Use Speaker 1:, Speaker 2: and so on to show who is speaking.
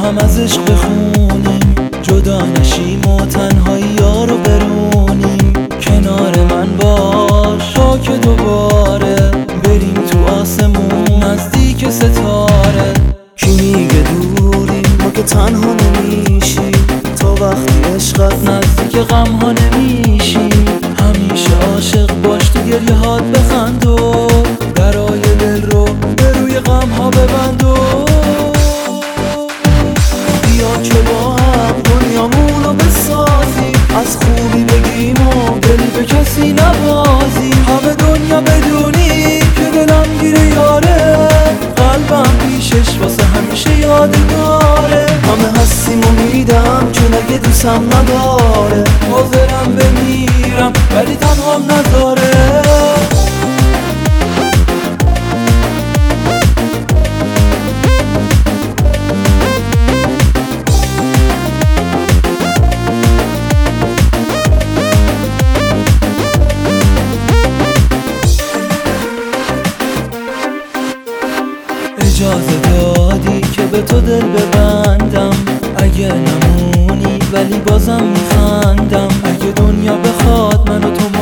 Speaker 1: هم از عشق بخونیم، جدا نشیم و تنهایی یارو برونیم. کنار من باش تا که دوباره بریم تو آسمون نزدیک ستاره.
Speaker 2: کی میگه دوریم ما که تنها نمیشیم، تا وقتی عشقت
Speaker 1: نزدیک غم ها نمیشیم. همیشه عاشق باش تو گریه هات بخند و درای دل رو به روی غم ها ببند و
Speaker 2: بیا که با هم دنیامون رو بسازیم، از خوبی بگیم و
Speaker 1: دل به کسی نبازیم. همه دنیا بدونی که دلم گیره یاره، قلبم پیشش واسه همیشه یادگاره.
Speaker 2: همه هستیم و میدم چون اگه دوستم نداره،
Speaker 1: حاضرم بمیرم ولی تنهام نذاره. اجازه دادی که به تو دل ببندم، اگه نمونی ولی بازم میخندم. اگه دنیا بخواد من و تو